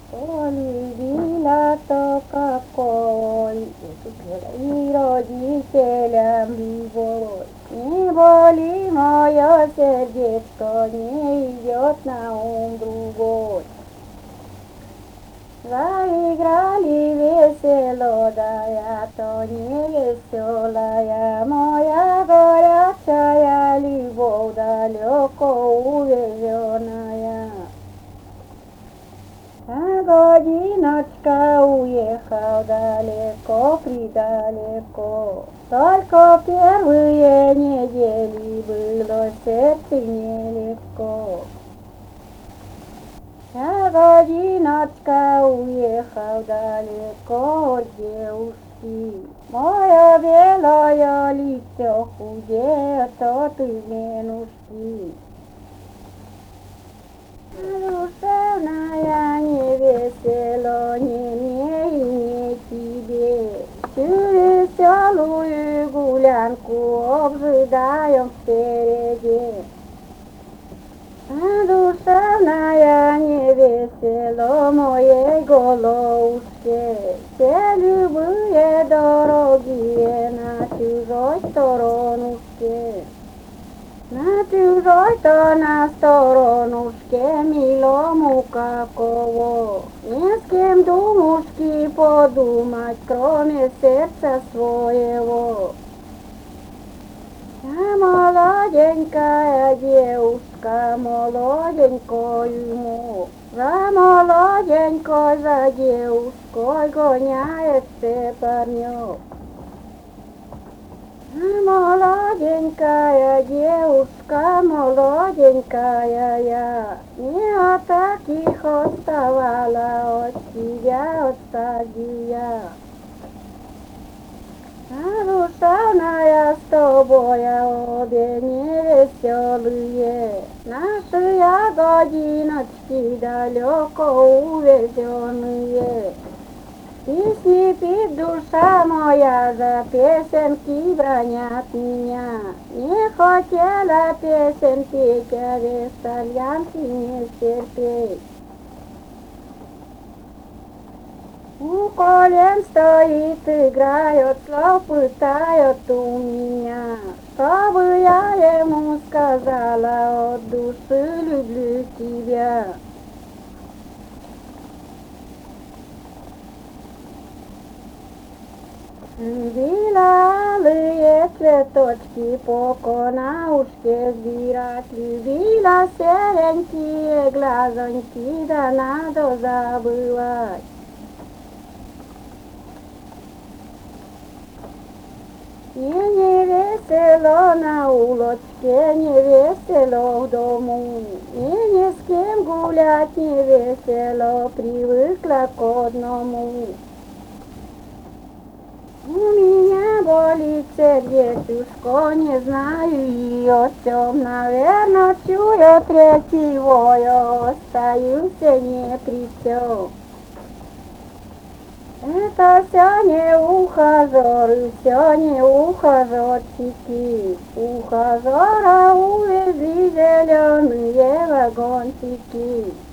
Полюбила то какой, и родителям любовь. Не боли мое сердечко, не идет на ум другой. Заиграли весело, да я то не веселая, моя горячая любовь далеко увезенная. А годиночка уехал далеко, придалеко, только первые недели было сердце нелегко. А годиночка уехал далеко от девушки, мое белое лицо худеет от изменушки. Душевная не весело, не мне и не тебе. Всю веселую гулянку обжидаем впереди. Душевная не весело моей головушке. Все любые дорогие на чужой сторонушке. На чужой-то на сторонушке милому каково, не с кем думушки подумать, кроме сердца своего. А молоденькая девушка молоденькую ему, за молоденькой, за девушкой гоняется парнёк. Молоденькая девушка, молоденькая я, не от таких отставала, от тебя отстадия. А душевная с тобой, обе невеселые, наши годиночки далеко увезенные. Песни пит душа моя, за песенки бронят меня. Не хотела песен петь, а вестальянки не стерпеть. У колен стоит, играет, слов пытает у меня, чтобы я ему сказала, от души люблю тебя. Белые цветочки по конаушке сбирать, любила серенькие глазоньки, да надо забывать. Не весело на улочке, не весело в дому, не с кем гулять не весело, привыкла к одному. У меня болит сердечко, не знаю и о чем, наверное, чую третьего, остаюсь ни при чем. Это все не ухажеры, все не ухажерчики, ухажера увезли зеленые вагончики.